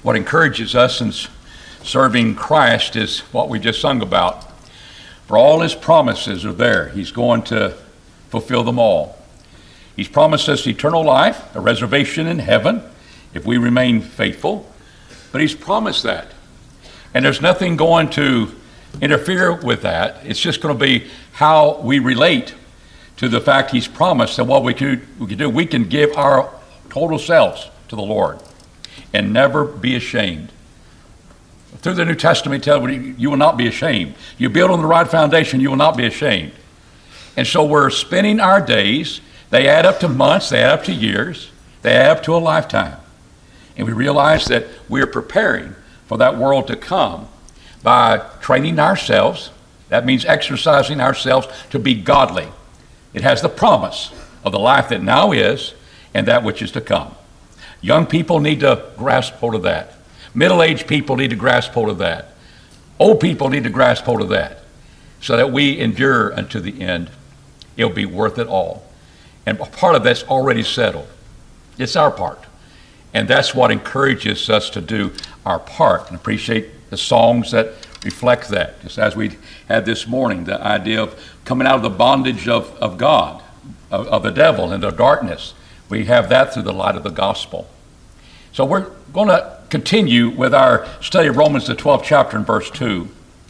What encourages us in serving Christ is what we just sung about. For all his promises are there. He's going to fulfill them all. He's promised us eternal life, a reservation in heaven, if we remain faithful. But he's promised that. And there's nothing going to interfere with that. It's just going to be how we relate to the fact he's promised that what we can do, we can give our total selves to the Lord and never be ashamed. Through the New Testament, tell you will not be ashamed. You build on the right foundation, you will not be ashamed. And so we're spending our days, they add up to months, they add up to years, they add up to a lifetime. And we realize that we're preparing for that world to come by training ourselves. That means exercising ourselves to be godly. It has the promise of the life that now is and that which is to come. Young people need to grasp hold of that. Middle-aged people need to grasp hold of that. Old people need to grasp hold of that so that we endure unto the end. It'll be worth it all. And part of that's already settled. It's our part. And that's what encourages us to do our part, and appreciate the songs that reflect that. Just as we had this morning, the idea of coming out of the bondage of God, of the devil and the darkness. We have that through the light of the gospel. So we're going to continue with our study of Romans, the 12th chapter and verse 2.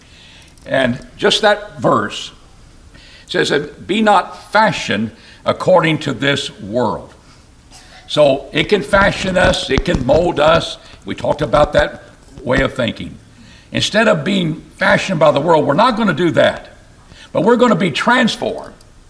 And just that verse says that be not fashioned according to this world. So it can fashion us, it can mold us. We talked about that way of thinking. Instead of being fashioned by the world, we're not going to do that. But we're going to be transformed.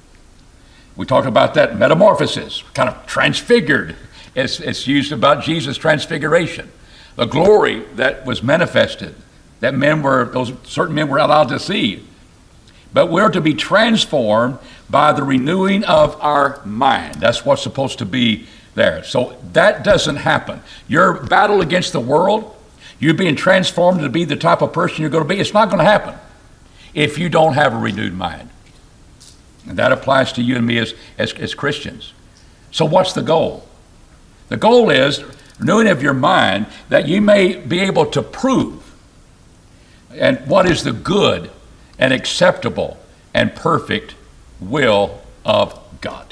We talked about that metamorphosis, kind of transfigured. It's used about Jesus' transfiguration. The glory that was manifested, that certain men were allowed to see. But we're to be transformed by the renewing of our mind. That's what's supposed to be there. So that doesn't happen. Your battle against the world, you being transformed to be the type of person you're going to be, it's not going to happen if you don't have a renewed mind. And that applies to you and me as Christians. So what's the goal? The goal is renewing of your mind that you may be able to prove and what is the good and acceptable and perfect will of God.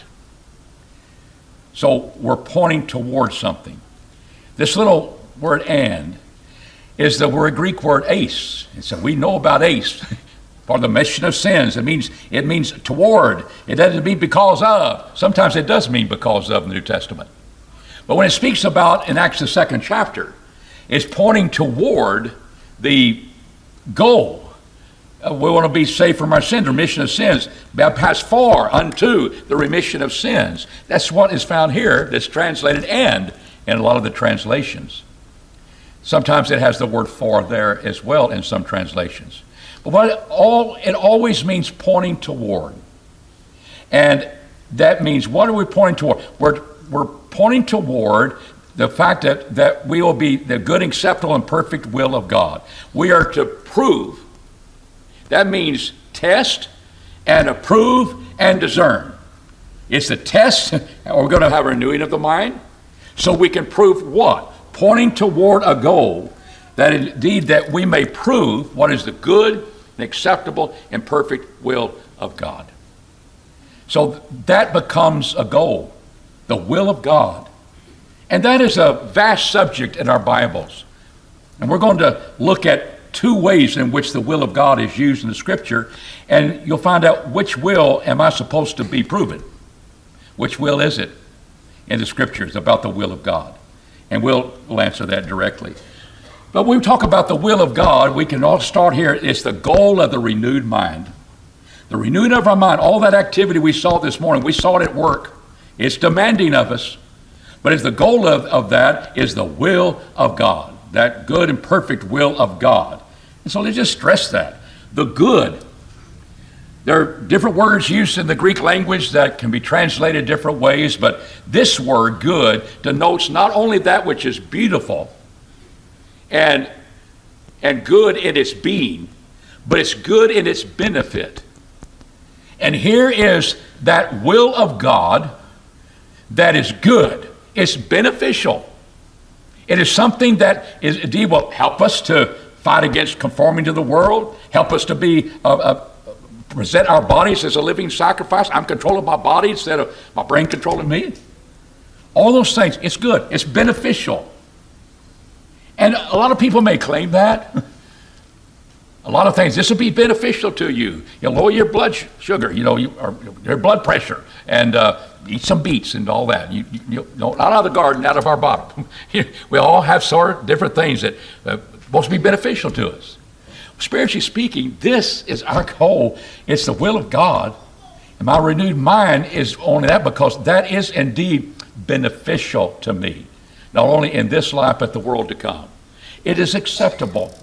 So we're pointing towards something. This little word "and" is the Greek word "eis." And so we know about "eis." For the remission of sins, it means toward. It doesn't mean because of. Sometimes it does mean because of in the New Testament. But when it speaks about in Acts the 2nd chapter, it's pointing toward the goal. We want to be saved from our sins, remission of sins, baptized for unto the remission of sins. That's what is found here that's translated "and" in a lot of the translations. Sometimes it has the word "for" there as well in some translations. But it always means pointing toward. And that means, what are we pointing toward? We're pointing toward the fact that we will be the good, acceptable, and perfect will of God. We are to prove. That means test and approve and discern. It's the test, and we're going to have a renewing of the mind, so we can prove what? Pointing toward a goal that indeed that we may prove what is the good, and acceptable, and perfect will of God. So that becomes a goal, the will of God. And that is a vast subject in our Bibles. And we're going to look at two ways in which the will of God is used in the Scripture, and you'll find out which will am I supposed to be proven. Which will is it in the Scriptures about the will of God? And we'll answer that directly. But when we talk about the will of God, we can all start here. It's the goal of the renewed mind. The renewing of our mind, all that activity we saw this morning, we saw it at work. It's demanding of us. But it's the goal of that is the will of God, that good and perfect will of God. And so let's just stress that. The good. There are different words used in the Greek language that can be translated different ways, but this word, good, denotes not only that which is beautiful, and good in its being, but it's good in its benefit. And here is that will of God that is good. It's beneficial. It is something that is, indeed will help us to fight against conforming to the world, help us to be present our bodies as a living sacrifice. I'm controlling my body instead of my brain controlling me. All those things, it's good. It's beneficial. And a lot of people may claim that. A lot of things, this will be beneficial to you. You'll lower your blood sugar, your blood pressure, and eat some beets and all that. Not out of the garden, out of our bottom. We all have sort of different things that are supposed to be beneficial to us. Spiritually speaking, this is our goal. It's the will of God. And my renewed mind is on that because that is indeed beneficial to me, not only in this life, but the world to come. It is acceptable.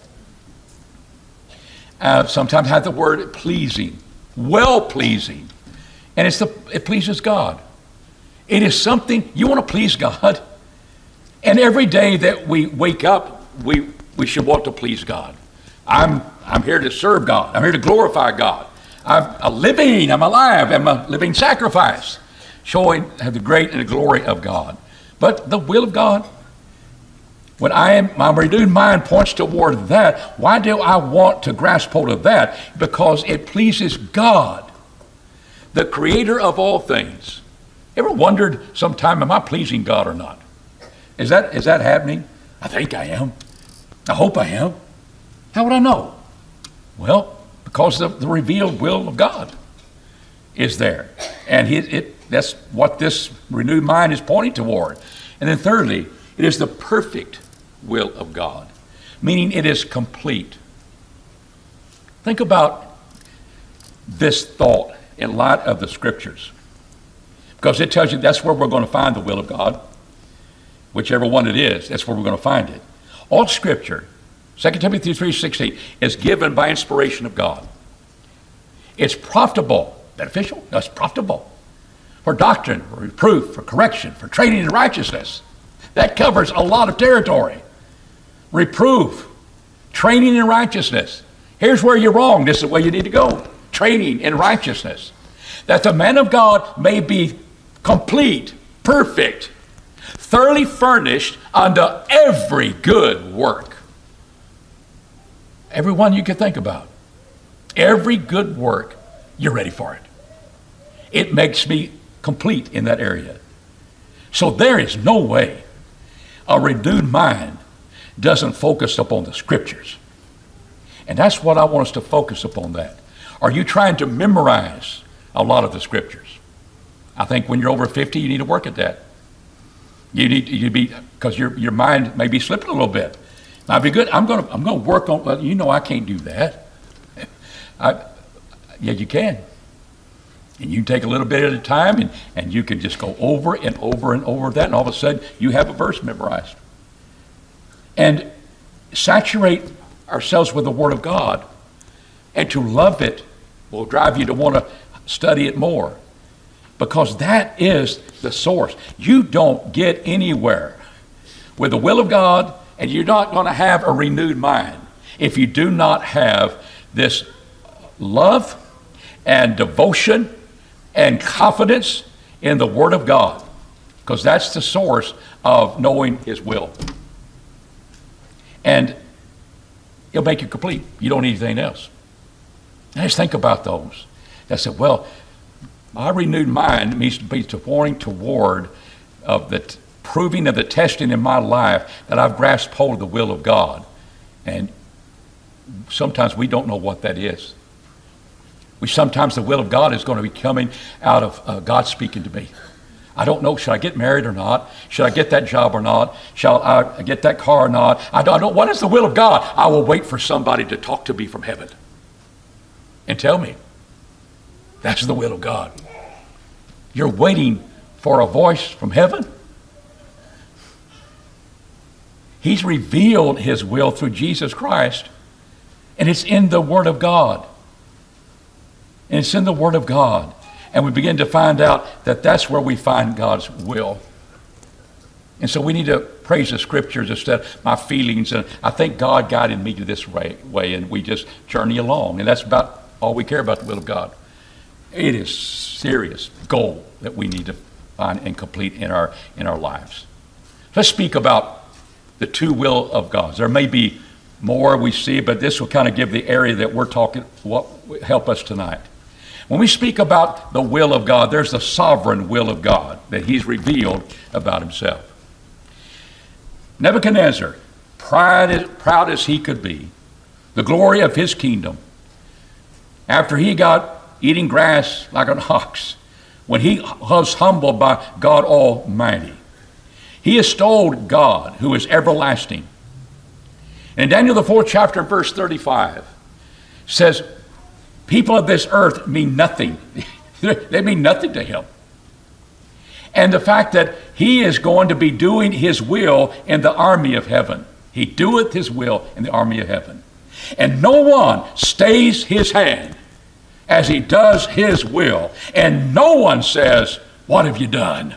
Sometimes have the word pleasing, well-pleasing, and it pleases God. It is something, you want to please God, and every day that we wake up, we should want to please God. I'm here to serve God. I'm here to glorify God. I'm alive, I'm a living sacrifice, showing the great and the glory of God. But the will of God, when my renewed mind points toward that, why do I want to grasp hold of that? Because it pleases God, the creator of all things. Ever wondered sometime, am I pleasing God or not? Is that happening? I think I am. I hope I am. How would I know? Well, because the revealed will of God is there. And that's what this renewed mind is pointing toward. And then thirdly, it is the perfect will of God, meaning it is complete. Think about this thought in light of the scriptures, because it tells you that's where we're going to find the will of God. Whichever one it is, that's where we're going to find it. All scripture, 2 Timothy 3:16, is given by inspiration of God. It's profitable, beneficial, no, it's profitable for doctrine, for reproof, for correction, for training in righteousness. That covers a lot of territory. Reproof, training in righteousness. Here's where you're wrong. This is the way you need to go. Training in righteousness. That the man of God may be complete, perfect, thoroughly furnished unto every good work. Every one you can think about. Every good work, you're ready for it. It makes me complete in that area. So there is no way a renewed mind doesn't focus upon the scriptures. And that's what I want us to focus upon that. Are you trying to memorize a lot of the scriptures? I think when you're over 50, you need to work at that. You need to be, because your mind may be slipping a little bit. Now, be good. I'm going to work on, well, I can't do that. Yeah, you can. And you take a little bit at a time, and you can just go over and over and over that, and all of a sudden you have a verse memorized. And saturate ourselves with the Word of God, and to love it will drive you to want to study it more, because that is the source. You don't get anywhere with the will of God, and you're not going to have a renewed mind if you do not have this love and devotion and confidence in the Word of God, because that's the source of knowing His will. And it'll make you complete. You don't need anything else. And just think about those. I said, well, my renewed mind needs to be pointing toward of the proving of the testing in my life that I've grasped hold of the will of God. And sometimes we don't know what that is. Sometimes the will of God is going to be coming out of God speaking to me. I don't know, should I get married or not? Should I get that job or not? Shall I get that car or not? I don't. What is the will of God? I will wait for somebody to talk to me from heaven and tell me. That's the will of God. You're waiting for a voice from heaven? He's revealed His will through Jesus Christ, and it's in the Word of God. And it's in the Word of God. And we begin to find out that that's where we find God's will. And so we need to praise the scriptures instead of my feelings. And I think God guided me to this way, and we just journey along. And that's about all we care about, the will of God. It is serious goal that we need to find and complete in our lives. Let's speak about the two will of God. There may be more we see, but this will kind of give the area that we're talking, what help us tonight. When we speak about the will of God, there's the sovereign will of God that he's revealed about himself. Nebuchadnezzar, proud as he could be, the glory of his kingdom, after he got eating grass like an ox, when he was humbled by God Almighty, he extolled God who is everlasting. And Daniel, the 4th chapter, verse 35, says, people of this earth mean nothing. They mean nothing to him. And the fact that he is going to be doing his will in the army of heaven. He doeth his will in the army of heaven. And no one stays his hand as he does his will. And no one says, what have you done?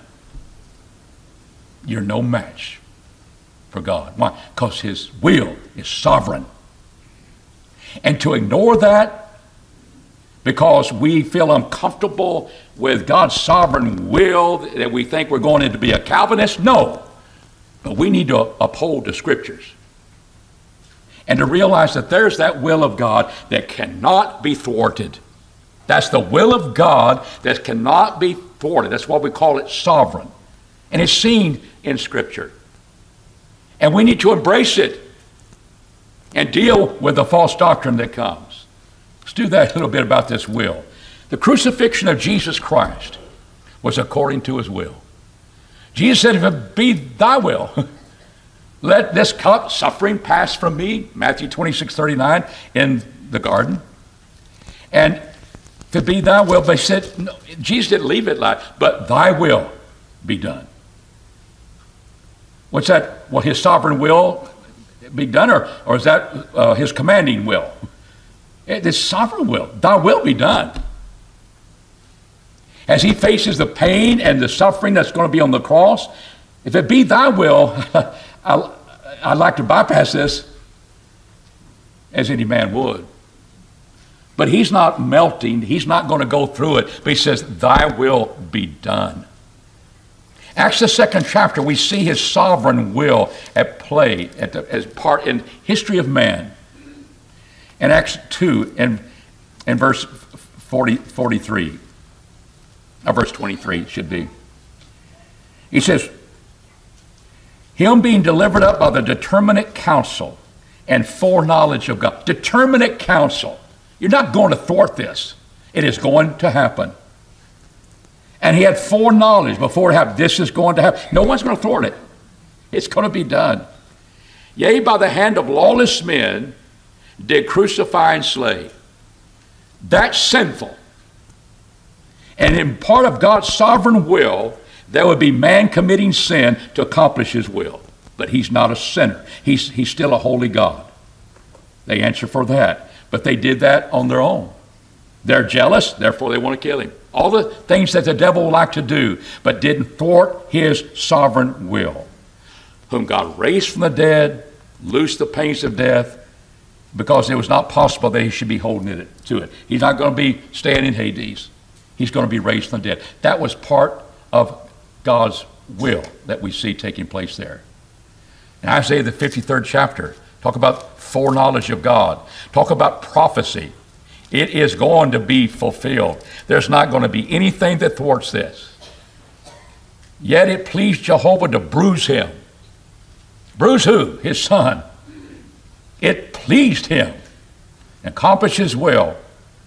You're no match for God. Why? Because his will is sovereign. And to ignore that because we feel uncomfortable with God's sovereign will, that we think we're going to be a Calvinist, no. But we need to uphold the scriptures. And to realize that there's that will of God that cannot be thwarted. That's the will of God that cannot be thwarted. That's why we call it sovereign. And it's seen in Scripture. And we need to embrace it and deal with the false doctrine that comes. Let's do that a little bit about this will. The crucifixion of Jesus Christ was according to his will. Jesus said, if it be thy will, let this cup, suffering, pass from me, Matthew 26:39 in the garden. And if it be thy will, but he said, no, Jesus didn't leave it like, but thy will be done. What's that? Well, his sovereign will be done, or is that his commanding will? This sovereign will, thy will be done. As he faces the pain and the suffering that's going to be on the cross, if it be thy will, I'd like to bypass this, as any man would. But he's not melting. He's not going to go through it. But he says, thy will be done. Acts the 2nd chapter, we see his sovereign will at play as part in history of man. In Acts 2, in verse 43, verse 23 should be. He says, him being delivered up by the determinate counsel and foreknowledge of God. Determinate counsel. You're not going to thwart this. It is going to happen. And he had foreknowledge before it happened. This is going to happen. No one's going to thwart it. It's going to be done. Yea, by the hand of lawless men did crucify and slay. That's sinful. And in part of God's sovereign will, there would be man committing sin to accomplish his will. But he's not a sinner. He's still a holy God. They answer for that. But they did that on their own. They're jealous, therefore they want to kill him. All the things that the devil would like to do, but didn't thwart his sovereign will. Whom God raised from the dead, loosed the pains of death, because it was not possible that he should be holding it to it. He's not going to be staying in Hades. He's going to be raised from the dead. That was part of God's will that we see taking place there. In Isaiah the 53rd chapter, talk about foreknowledge of God. Talk about prophecy. It is going to be fulfilled. There's not going to be anything that thwarts this. Yet it pleased Jehovah to bruise him. Bruise who? His son. It pleased him. Accomplish his will.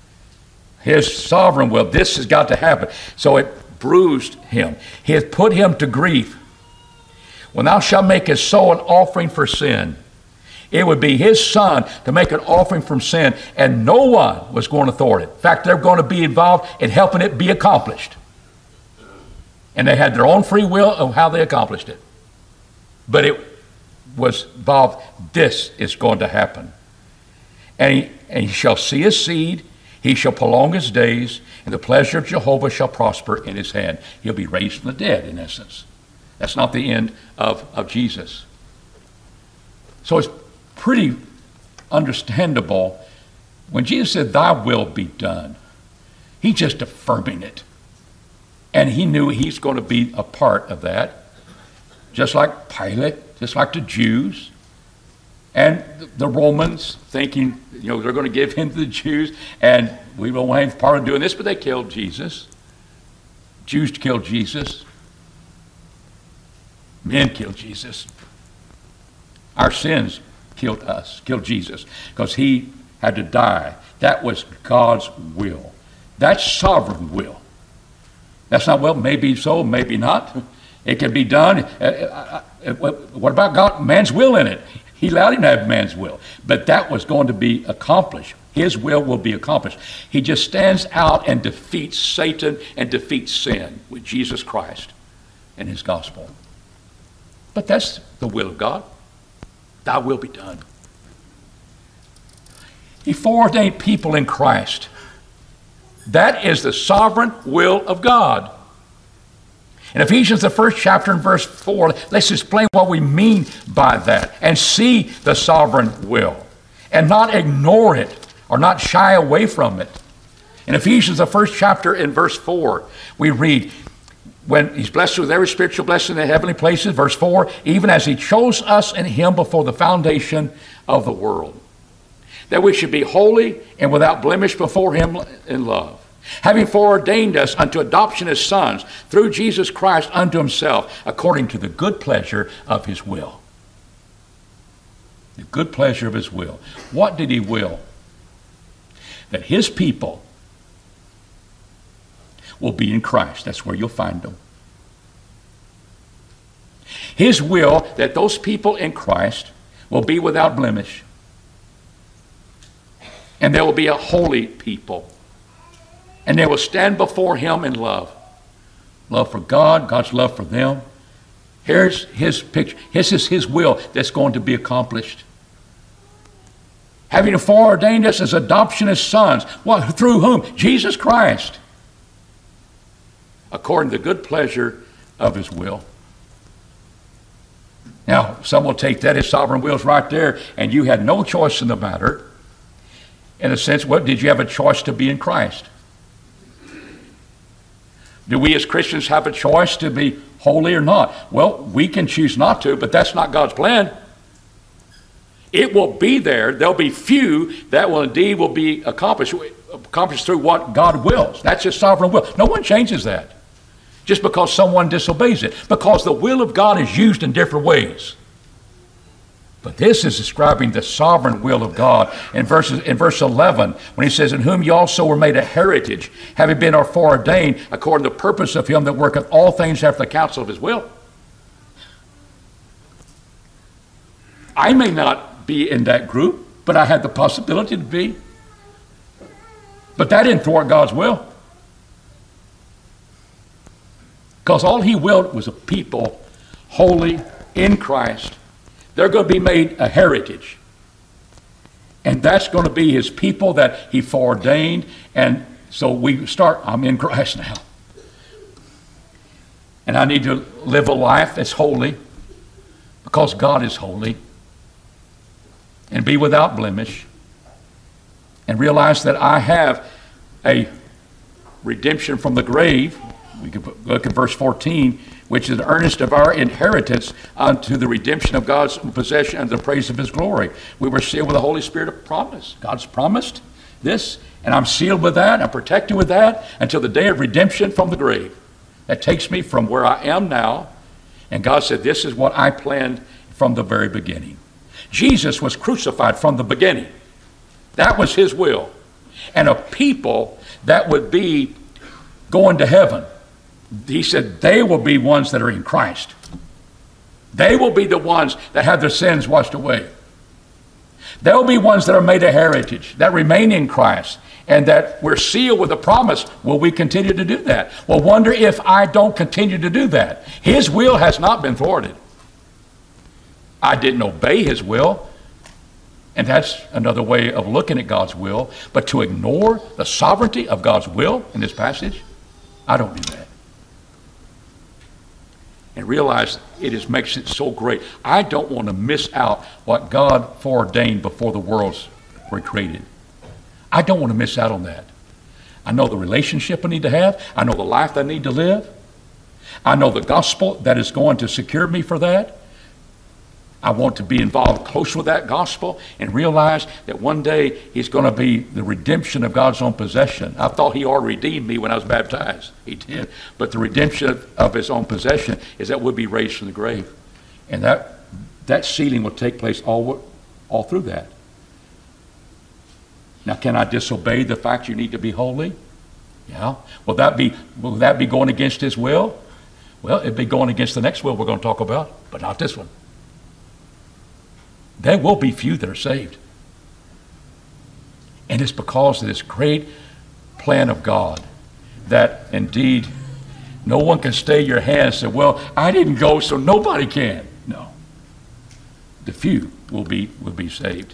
His sovereign will. This has got to happen. So it bruised him. He hath put him to grief. When thou shalt make his soul an offering for sin, it would be his son to make an offering from sin, and no one was going to thwart it. In fact, they're going to be involved in helping it be accomplished. And they had their own free will of how they accomplished it. But it was involved, this is going to happen. And he shall see his seed, he shall prolong his days, and the pleasure of Jehovah shall prosper in his hand. He'll be raised from the dead, in essence. That's not the end of Jesus. So it's pretty understandable when Jesus said, thy will be done. He's just affirming it. And he knew he's going to be a part of that. Just like Pilate just like the Jews and the Romans, thinking, they're going to give him to the Jews, and we don't want any part of doing this, but they killed Jesus. Jews killed Jesus. Men killed Jesus. Our sins killed us, killed Jesus, because he had to die. That was God's will. That's sovereign will. That's not, well, maybe so, maybe not. It can be done. What about God? Man's will in it. He allowed him to have man's will. But that was going to be accomplished. His will be accomplished. He just stands out and defeats Satan and defeats sin with Jesus Christ and his gospel. But that's the will of God. Thy will be done. He foreordained people in Christ. That is the sovereign will of God. In Ephesians, the first chapter and verse 4, let's explain what we mean by that and see the sovereign will and not ignore it or not shy away from it. In Ephesians, the first chapter in verse 4, we read, when he's blessed with every spiritual blessing in the heavenly places, verse 4, even as he chose us in him before the foundation of the world, that we should be holy and without blemish before him in love, having foreordained us unto adoption as sons through Jesus Christ unto himself, according to the good pleasure of his will. The good pleasure of his will. What did he will? That his people will be in Christ. That's where you'll find them. His will that those people in Christ will be without blemish. And they will be a holy people. And they will stand before him in love. Love for God, God's love for them. Here's his picture. This is his will that's going to be accomplished. Having foreordained us as adoption as sons. What? Through whom? Jesus Christ. According to the good pleasure of his will. Now, some will take that as sovereign will's right there, and you had no choice in the matter. In a sense, what did you have a choice to be in Christ? Do we as Christians have a choice to be holy or not? Well, we can choose not to, but that's not God's plan. It will be there. There'll be few that will indeed will be accomplished through what God wills. That's his sovereign will. No one changes that just because someone disobeys it, because the will of God is used in different ways. But this is describing the sovereign will of God in verse 11, when he says, in whom you also were made a heritage, having been foreordained according to the purpose of him that worketh all things after the counsel of his will. I may not be in that group, but I had the possibility to be. But that didn't thwart God's will. Because all he willed was a people holy in Christ. They're going to be made a heritage. And that's going to be his people that he foreordained. And so we start, I'm in Christ now. And I need to live a life that's holy because God is holy. And be without blemish. And realize that I have a redemption from the grave. We could look at verse 14, which is the earnest of our inheritance unto the redemption of God's possession and the praise of his glory. We were sealed with the Holy Spirit of promise. God's promised this, and I'm sealed with that. I'm protected with that until the day of redemption from the grave. That takes me from where I am now, and God said, this is what I planned from the very beginning. Jesus was crucified from the beginning. That was his will. And a people that would be going to heaven, he said they will be ones that are in Christ. They will be the ones that have their sins washed away. They'll be ones that are made a heritage, that remain in Christ, and that we're sealed with a promise. Will we continue to do that? Well, wonder if I don't continue to do that. His will has not been thwarted. I didn't obey his will, and that's another way of looking at God's will. But to ignore the sovereignty of God's will in this passage, I don't do that. And realize makes it so great. I don't want to miss out what God foreordained before the worlds were created. I don't want to miss out on that. I know the relationship I need to have. I know the life I need to live. I know the gospel that is going to secure me for that. I want to be involved close with that gospel and realize that one day he's going to be the redemption of God's own possession. I thought he already redeemed me when I was baptized. He did. But the redemption of his own possession is that we'll be raised from the grave. And that sealing will take place all through that. Now, can I disobey the fact you need to be holy? Yeah. Will that be going against his will? Well, it'd be going against the next will we're going to talk about, but not this one. There will be few that are saved. And it's because of this great plan of God that indeed no one can stay your hand and say, well, I didn't go, so nobody can. No. The few will be saved.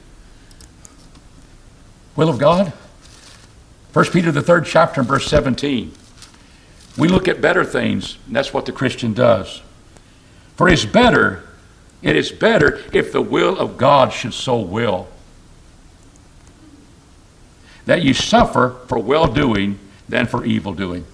Will of God? 1 Peter, the 3rd chapter, and verse 17. We look at better things, and that's what the Christian does. For it is better if the will of God should so will, that you suffer for well-doing than for evil-doing.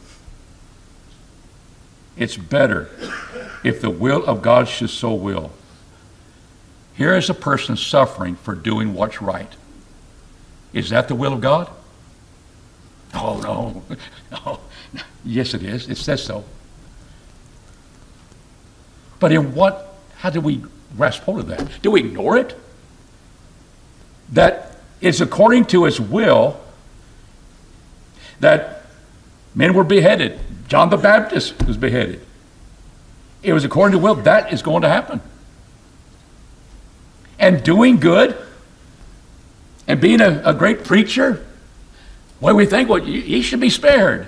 It's better if the will of God should so will. Here is a person suffering for doing what's right. Is that the will of God? Oh, no. No. Yes, it is. It says so. But how do we grasp hold of that? Do we ignore it? That it's according to his will that men were beheaded. John the Baptist was beheaded. It was according to will. That is going to happen. And doing good and being a great preacher, well, we think, well, he should be spared.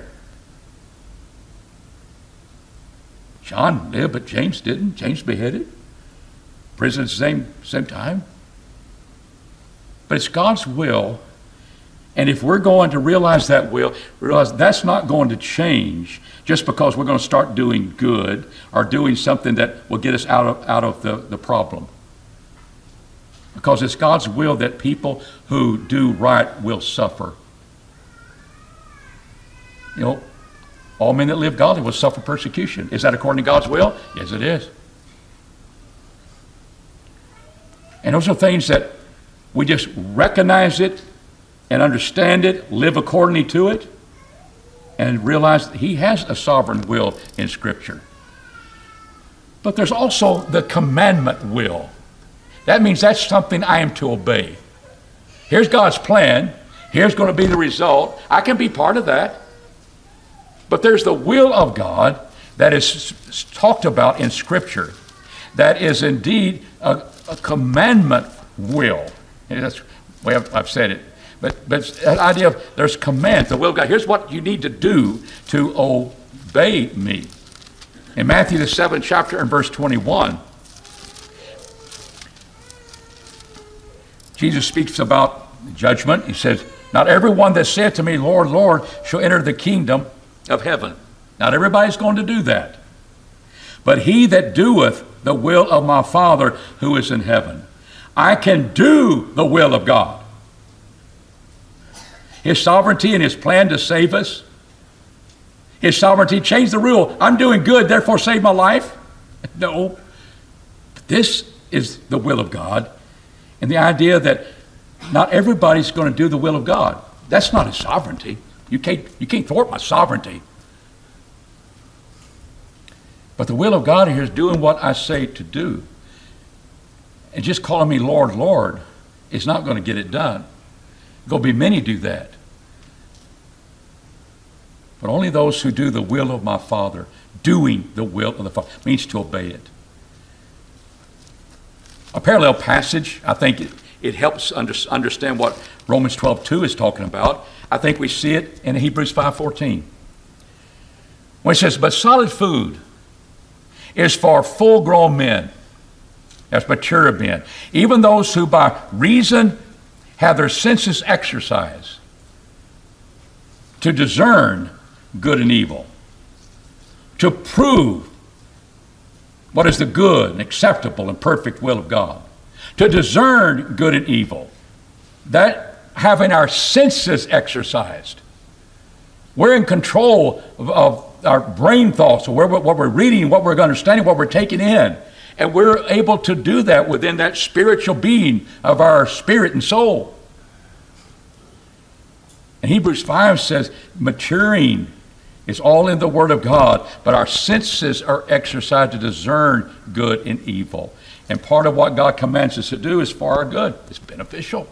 John lived, but James didn't. James beheaded. Prison at the same time. But it's God's will. And if we're going to realize that will, realize that's not going to change just because we're going to start doing good or doing something that will get us out of the problem. Because it's God's will that people who do right will suffer. You know, all men that live godly will suffer persecution. Is that according to God's will? Yes, it is. And those are things that we just recognize it and understand it, live accordingly to it, and realize that he has a sovereign will in Scripture. But there's also the commandment will. That means that's something I am to obey. Here's God's plan. Here's going to be the result. I can be part of that. But there's the will of God that is talked about in Scripture that is indeed a commandment will. And that's the way I've said it. But that idea of there's command, the will of God. Here's what you need to do to obey me. In Matthew the 7th chapter and verse 21, Jesus speaks about judgment. He says, not everyone that saith to me, Lord, Lord, shall enter the kingdom of heaven. Not everybody's going to do that. But he that doeth the will of my Father who is in heaven. I can do the will of God. His sovereignty and his plan to save us. His sovereignty changed the rule. I'm doing good, therefore save my life. No. This is the will of God. And the idea that not everybody's going to do the will of God. That's not his sovereignty. You can't thwart my sovereignty. But the will of God here is doing what I say to do. And just calling me Lord, Lord is not going to get it done. There'll be many do that. But only those who do the will of my Father, doing the will of the Father, means to obey it. A parallel passage, I think it helps understand what Romans 12:2 is talking about. I think we see it in Hebrews 5:14. When it says, but solid food is for full-grown men, that's mature men, even those who by reason have their senses exercised to discern good and evil, to prove what is the good and acceptable and perfect will of God, to discern good and evil. That having our senses exercised. We're in control of our brain thoughts, of what we're reading, what we're understanding, what we're taking in. And we're able to do that within that spiritual being of our spirit and soul. And Hebrews 5 says, maturing is all in the Word of God, but our senses are exercised to discern good and evil. And part of what God commands us to do is for our good. It's beneficial.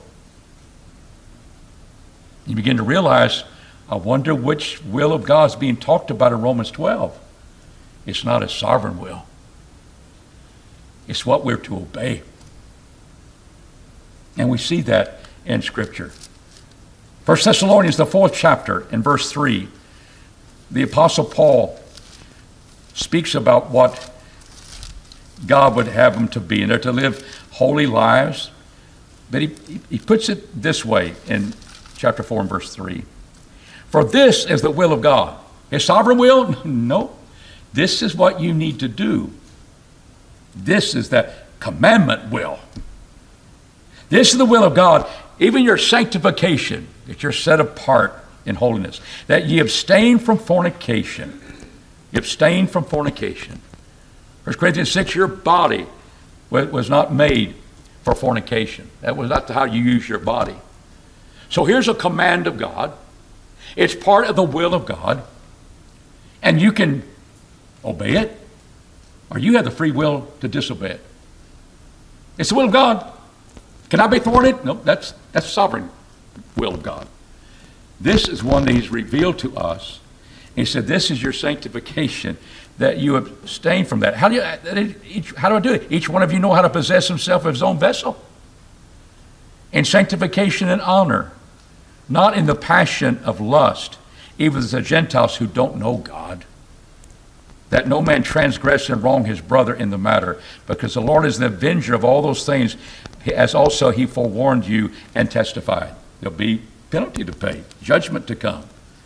You begin to realize, I wonder which will of God is being talked about in Romans 12. It's not a sovereign will. It's what we're to obey. And we see that in Scripture. 1 Thessalonians, the 4th chapter, in verse 3, the Apostle Paul speaks about what God would have them to be, and they're to live holy lives. But he puts it this way in chapter 4 and verse 3. For this is the will of God. His sovereign will? No. This is what you need to do. This is that commandment will. This is the will of God, even your sanctification, that you're set apart in holiness, that ye abstain from fornication. You abstain from fornication. 1 Corinthians 6, your body was not made for fornication. That was not how you use your body. So here's a command of God. It's part of the will of God. And you can obey it, or you have the free will to disobey it. It's the will of God. Can I be thwarted? No, that's sovereign will of God. This is one that he's revealed to us. He said, this is your sanctification, that you abstain from that. How do I do it? Each one of you know how to possess himself of his own vessel. In sanctification and honor, not in the passion of lust, even as the Gentiles who don't know God, that no man transgress and wrong his brother in the matter, because the Lord is the avenger of all those things, as also he forewarned you and testified. There'll be penalty to pay, judgment to come.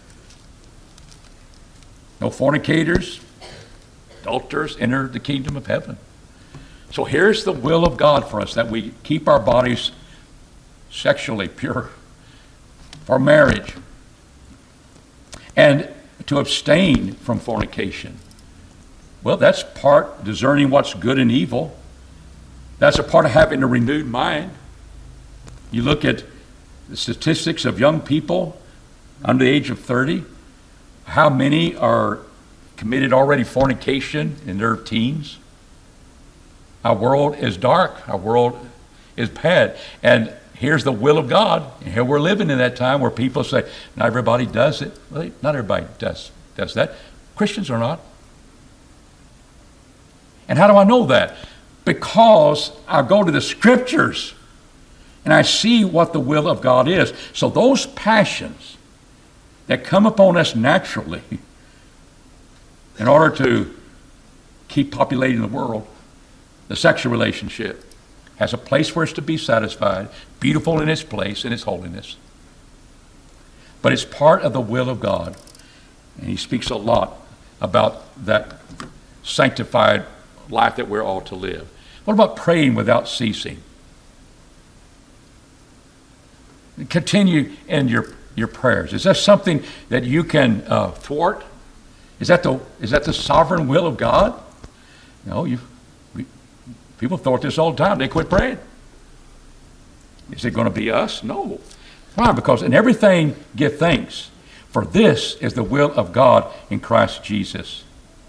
No fornicators, adulterers enter the kingdom of heaven. So here's the will of God for us, that we keep our bodies sexually pure for marriage, and to abstain from fornication. Well, that's part discerning what's good and evil. That's a part of having a renewed mind. You look at the statistics of young people under the age of 30, how many are committed already fornication in their teens? Our world is dark. Our world is bad. And here's the will of God. And here we're living in that time where people say, not everybody does it. Well, not everybody does that. Christians are not. And how do I know that? Because I go to the Scriptures and I see what the will of God is. So those passions that come upon us naturally in order to keep populating the world, the sexual relationship has a place for us to be satisfied, beautiful in its place, in its holiness. But it's part of the will of God. And he speaks a lot about that sanctified life that we're all to live. What about praying without ceasing? Continue in your prayers. Is that something that you can thwart? Is that the sovereign will of God? No, people thwart this all the time. They quit praying. Is it going to be us? No. Why? Because in everything give thanks, for this is the will of God in Christ Jesus.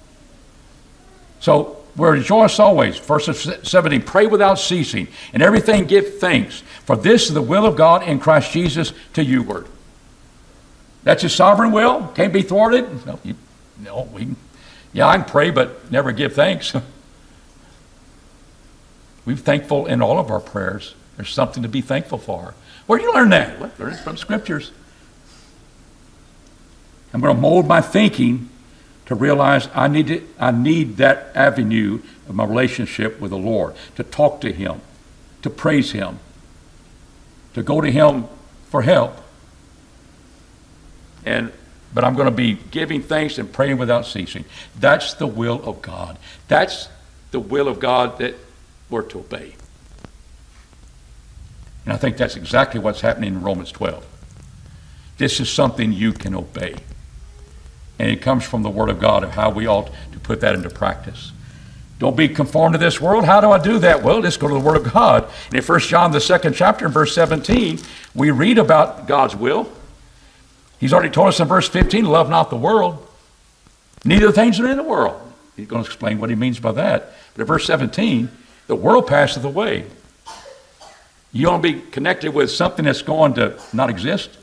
So we rejoice always. Verse 17, pray without ceasing. In everything give thanks, for this is the will of God in Christ Jesus to you-ward. That's his sovereign will? Can't be thwarted? I can pray, but never give thanks. We're thankful in all of our prayers. There's something to be thankful for. Where do you learn that? Well, learn it from Scriptures. I'm going to mold my thinking to realize I need that avenue of my relationship with the Lord, to talk to him, to praise him, to go to him for help. But I'm going to be giving thanks and praying without ceasing. That's the will of God. That's the will of God that we're to obey. And I think that's exactly what's happening in Romans 12. This is something you can obey. And it comes from the Word of God of how we ought to put that into practice. Don't be conformed to this world. How do I do that? Well, let's go to the Word of God. And in 1 John, the 2nd chapter, and verse 17, we read about God's will. He's already told us in verse 15, love not the world, neither the things that are in the world. He's going to explain what he means by that. But in verse 17, the world passeth away. You want to be connected with something that's going to not exist?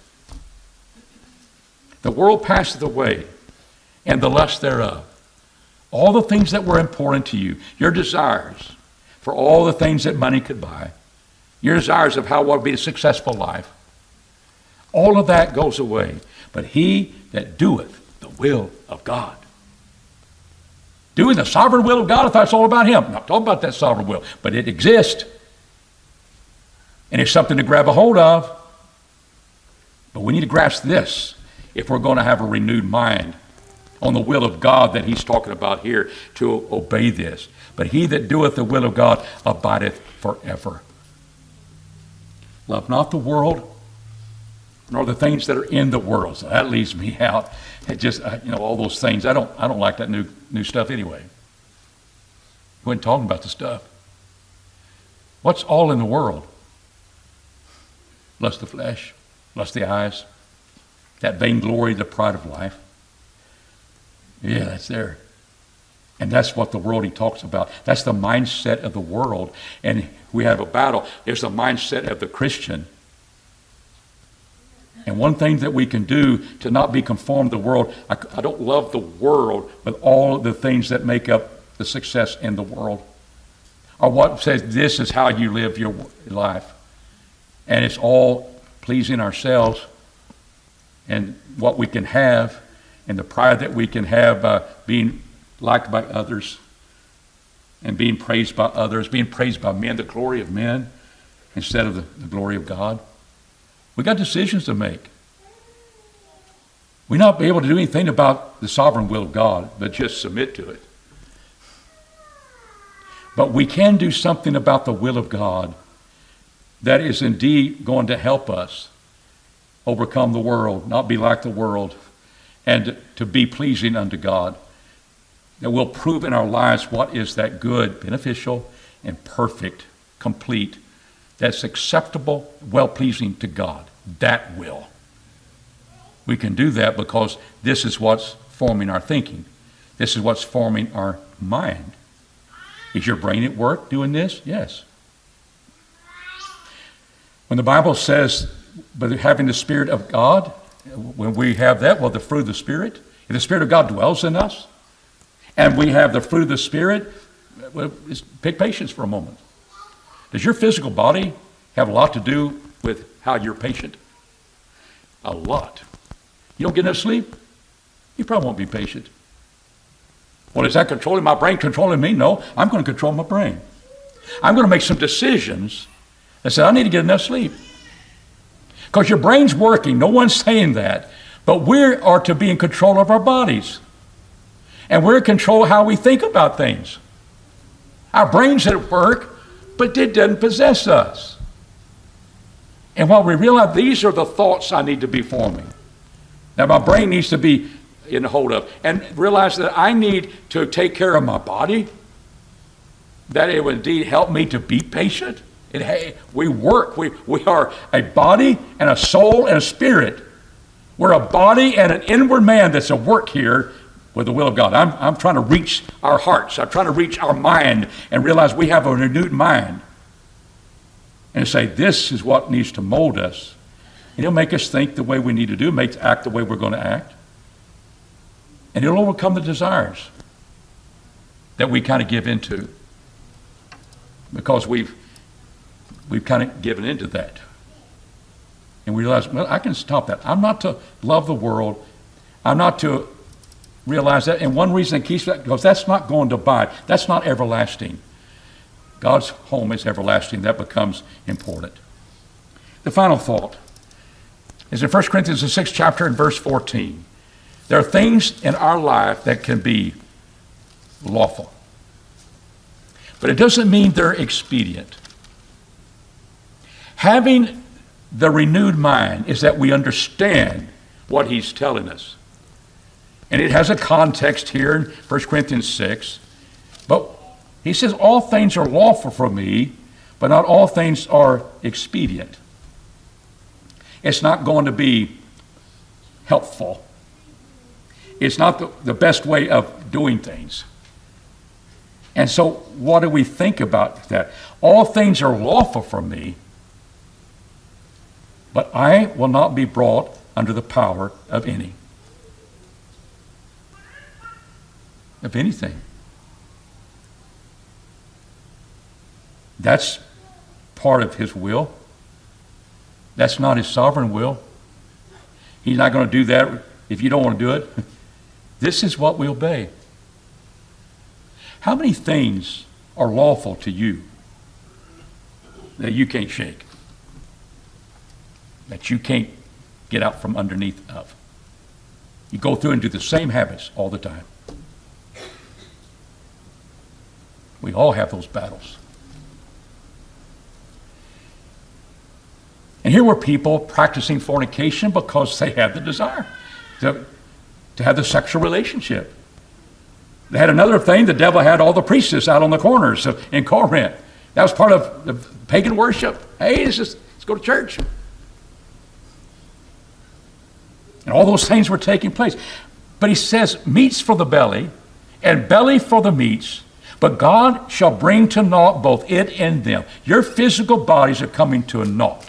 The world passeth away, and the lust thereof. All the things that were important to you, your desires for all the things that money could buy, your desires of how what would be a successful life, all of that goes away. But he that doeth the will of God. Doing the sovereign will of God, if that's all about him. I'm not talking about that sovereign will, but it exists. And it's something to grab a hold of. But we need to grasp this if we're going to have a renewed mind on the will of God that he's talking about here, to obey this. But he that doeth the will of God abideth forever. Love not the world, nor the things that are in the world. So that leaves me out. It just, all those things. I don't like that new stuff anyway. We weren't talking about the stuff. What's all in the world? Lust of the flesh, lust of the eyes, that vainglory, the pride of life. Yeah, that's there. And that's what the world he talks about. That's the mindset of the world. And we have a battle. There's the mindset of the Christian. And one thing that we can do to not be conformed to the world, I don't love the world, but all of the things that make up the success in the world. Or what says this is how you live your life. And it's all pleasing ourselves and what we can have and the pride that we can have by being liked by others and being praised by others, being praised by men, the glory of men instead of the glory of God. We got decisions to make. We're not able to do anything about the sovereign will of God, but just submit to it. But we can do something about the will of God that is indeed going to help us overcome the world, not be like the world, and to be pleasing unto God. That will prove in our lives what is that good, beneficial, and perfect, complete, that's acceptable, well-pleasing to God. That will. We can do that because this is what's forming our thinking. This is what's forming our mind. Is your brain at work doing this? Yes. When the Bible says, but having the Spirit of God, when we have that, well, the fruit of the Spirit, if the Spirit of God dwells in us, and we have the fruit of the Spirit, well, pick patience for a moment. Does your physical body have a lot to do with how you're patient? A lot. You don't get enough sleep? You probably won't be patient. Well, is that controlling my brain, controlling me? No, I'm going to control my brain. I'm going to make some decisions that say I need to get enough sleep. Because your brain's working. No one's saying that. But we are to be in control of our bodies. And we're in control of how we think about things. Our brain's at work, but it doesn't possess us. And while we realize these are the thoughts I need to be forming, that my brain needs to be in hold of, and realize that I need to take care of my body, that it would indeed help me to be patient. And hey, we work. We are a body and a soul and a spirit. We're a body and an inward man that's at work here with the will of God. I'm trying to reach our hearts. I'm trying to reach our mind and realize we have a renewed mind. And say, this is what needs to mold us. And it'll make us think the way we need to do, make us act the way we're going to act. And it'll overcome the desires that we kind of give into. Because we've kind of given into that. And we realize, well, I can stop that. I'm not to love the world. I'm not to realize that. And one reason it keeps that, because that's not going to abide. That's not everlasting. God's home is everlasting. That becomes important. The final thought is in 1 Corinthians, the 6th chapter and verse 14. There are things in our life that can be lawful. But it doesn't mean they're expedient. Having the renewed mind is that we understand what he's telling us. And it has a context here in 1 Corinthians 6. But He says, all things are lawful for me, but not all things are expedient. It's not going to be helpful. It's not the best way of doing things. And so what do we think about that? All things are lawful for me, but I will not be brought under the power of any. Of anything. That's part of his will. That's not his sovereign will. He's not going to do that if you don't want to do it. This is what we obey. How many things are lawful to you that you can't shake? That you can't get out from underneath of? You go through and do the same habits all the time. We all have those battles. And here were people practicing fornication because they had the desire to have the sexual relationship. They had another thing. The devil had all the priestess out on the corners in Corinth. That was part of the pagan worship. Hey, let's go to church. And all those things were taking place. But he says, meats for the belly, and belly for the meats, but God shall bring to naught both it and them. Your physical bodies are coming to a naught.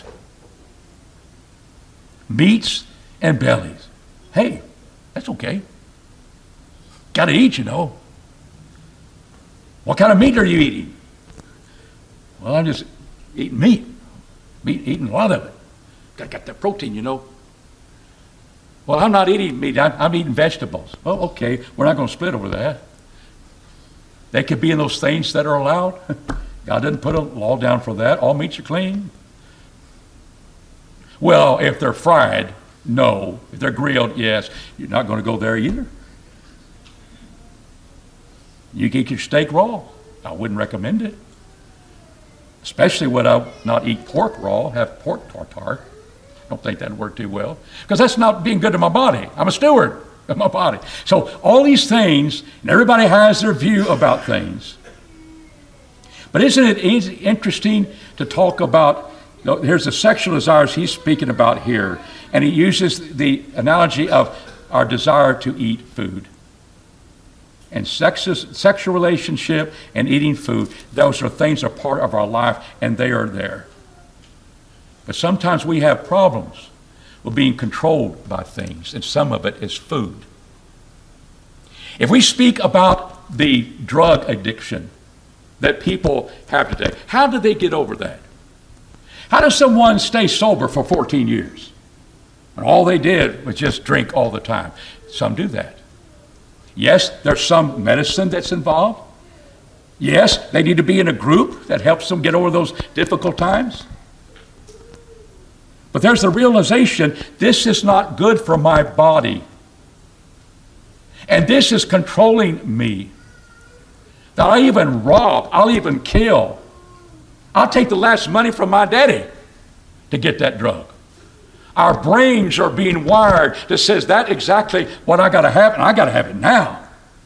Meats and bellies. Hey, that's okay. Got to eat, you know. What kind of meat are you eating? Well, I'm just eating meat. Eating a lot of it. Got to get that protein, you know. Well, I'm not eating meat. I'm eating vegetables. Oh, okay. We're not going to split over that. They could be in those things that are allowed. God didn't put a law down for that. All meats are clean. Well, if they're fried, no. If they're grilled, yes. You're not going to go there either. You can eat your steak raw. I wouldn't recommend it. Especially when I not eat pork raw, have pork tartare. I don't think that would work too well. Because that's not being good to my body. I'm a steward of my body. So all these things, and everybody has their view about things. But isn't it interesting to talk about, here's the sexual desires he's speaking about here, and he uses the analogy of our desire to eat food. And sexual relationship and eating food, those are things that are part of our life, and they are there. But sometimes we have problems with being controlled by things, and some of it is food. If we speak about the drug addiction that people have today, how do they get over that? How does someone stay sober for 14 years? And all they did was just drink all the time. Some do that. Yes, there's some medicine that's involved. Yes, they need to be in a group that helps them get over those difficult times. But there's the realization, this is not good for my body. And this is controlling me. That I'll even rob, I'll even kill. I'll take the last money from my daddy to get that drug. Our brains are being wired that says that's exactly what I got to have, and I got to have it now.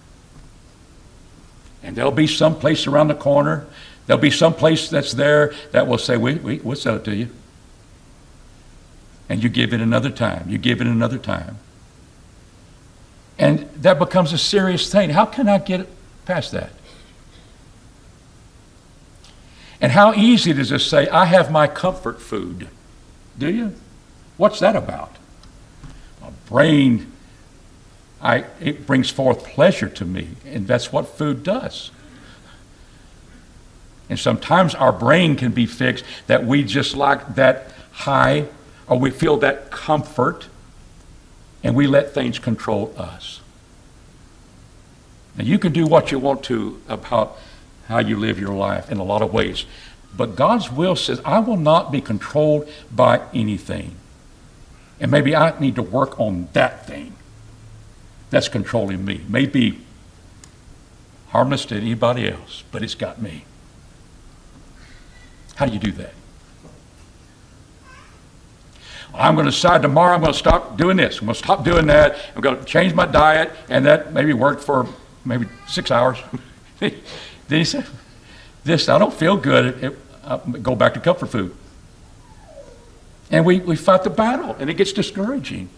And there'll be some place around the corner, there'll be some place that's there that will say, we'll sell it to you. And you give it another time, you give it another time. And that becomes a serious thing. How can I get past that? And how easy it is to say, I have my comfort food. Do you? What's that about? My brain, it brings forth pleasure to me, and that's what food does. And sometimes our brain can be fixed that we just like that high, or we feel that comfort, and we let things control us. Now, you can do what you want to about how you live your life in a lot of ways, but God's will says, I will not be controlled by anything. And maybe I need to work on that thing that's controlling me. Maybe harmless to anybody else, but it's got me. How do you do that? I'm going to decide tomorrow I'm going to stop doing this. I'm going to stop doing that. I'm going to change my diet, and that maybe worked for maybe 6 hours. Then he said, I don't feel good. Go back to comfort food. And we fight the battle, and it gets discouraging.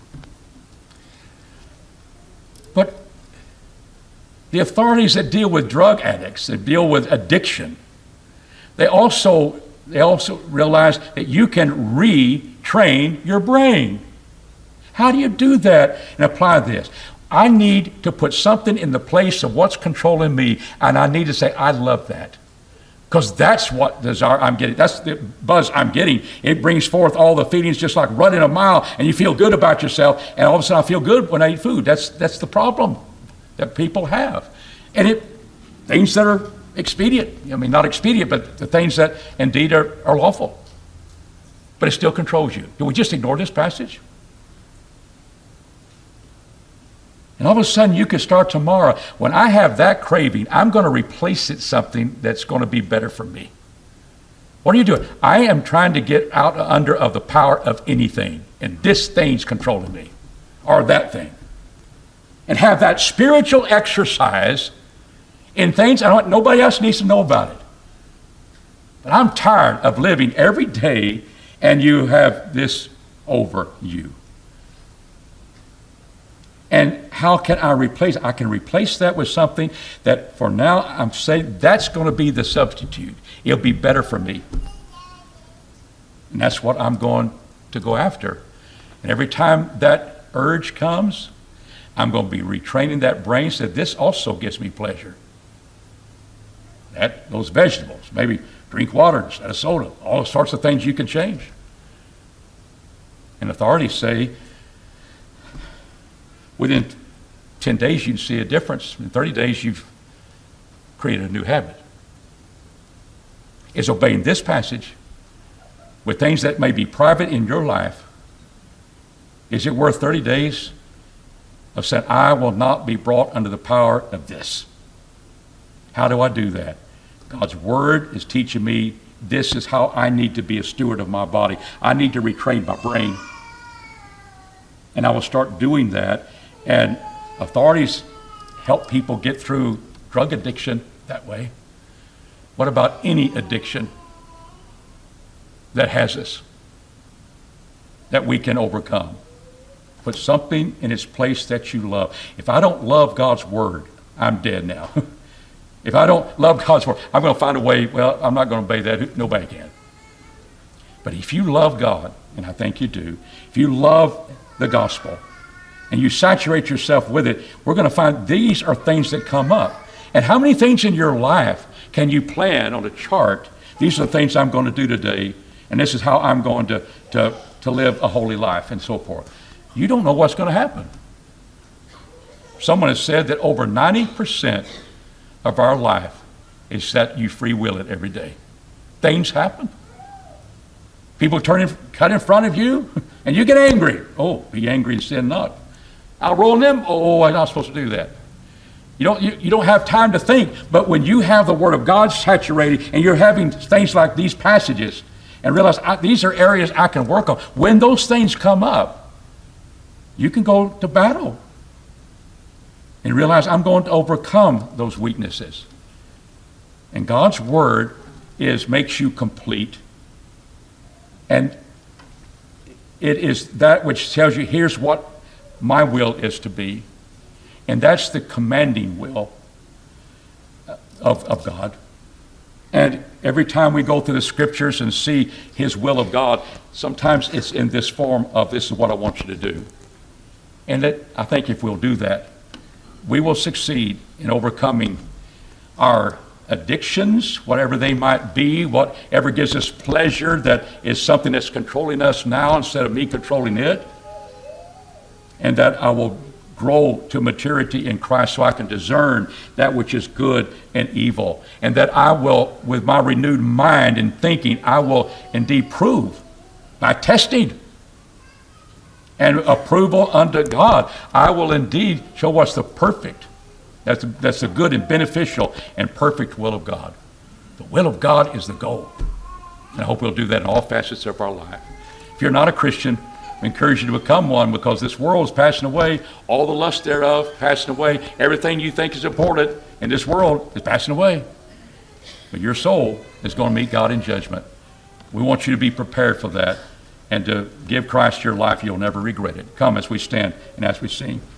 But the authorities that deal with drug addicts, that deal with addiction, they also realize that you can retrain your brain. How do you do that and apply this? I need to put something in the place of what's controlling me, and I need to say, I love that. Because that's what desire I'm getting. That's the buzz I'm getting. It brings forth all the feelings, just like running a mile, and you feel good about yourself, and all of a sudden I feel good when I eat food. That's the problem that people have. And things that are expedient, I mean, not expedient, but the things that indeed are lawful. But it still controls you. Do we just ignore this passage? And all of a sudden, you could start tomorrow. When I have that craving, I'm going to replace it something that's going to be better for me. What are you doing? I am trying to get out under of the power of anything, and this thing's controlling me, or that thing. And have that spiritual exercise in things nobody else needs to know about it. But I'm tired of living every day, and you have this over you. And how can I replace it? I can replace that with something that for now I'm saying that's going to be the substitute. It'll be better for me. And that's what I'm going to go after. And every time that urge comes, I'm going to be retraining that brain so that this also gives me pleasure. Those vegetables, maybe drink water instead of soda, all sorts of things you can change. And authorities say, within 10 days, you can see a difference. In 30 days, you've created a new habit. Is obeying this passage with things that may be private in your life, is it worth 30 days of saying, I will not be brought under the power of this? How do I do that? God's word is teaching me this is how I need to be a steward of my body. I need to retrain my brain. And I will start doing that. And authorities help people get through drug addiction that way. What about any addiction that has us, that we can overcome? Put something in its place that you love. If I don't love God's word, I'm dead now. If I don't love God's word, I'm going to find a way, I'm not going to obey that. Nobody can. But if you love God, and I think you do, if you love the gospel, and you saturate yourself with it, we're going to find these are things that come up. And how many things in your life can you plan on a chart? These are the things I'm going to do today, and this is how I'm going to live a holy life, and so forth. You don't know what's going to happen. Someone has said that over 90% of our life is that you free will it every day. Things happen. People cut in front of you, and you get angry. Oh, be angry and sin not. I'll roll them. Oh, I'm not supposed to do that. You don't have time to think, but when you have the Word of God saturated and you're having things like these passages and realize these are areas I can work on, when those things come up, you can go to battle and realize I'm going to overcome those weaknesses. And God's Word makes you complete. And it is that which tells you, here's what my will is to be. And that's the commanding will of God. And every time we go through the scriptures and see his will of God, sometimes it's in this form of, this is what I want you to do. And I think if we'll do that, we will succeed in overcoming our addictions, whatever they might be, whatever gives us pleasure that is something that's controlling us now instead of me controlling it. And that I will grow to maturity in Christ so I can discern that which is good and evil. And that I will, with my renewed mind and thinking, I will indeed prove by testing and approval unto God. I will indeed show us the perfect, that's the good and beneficial and perfect will of God. The will of God is the goal. And I hope we'll do that in all facets of our life. If you're not a Christian, We encourage you to become one, because this world is passing away, all the lust thereof passing away. Everything you think is important in this world is passing away. But your soul is going to meet God in judgment. We want you to be prepared for that and to give Christ your life. You'll never regret it. Come as we stand and as we sing.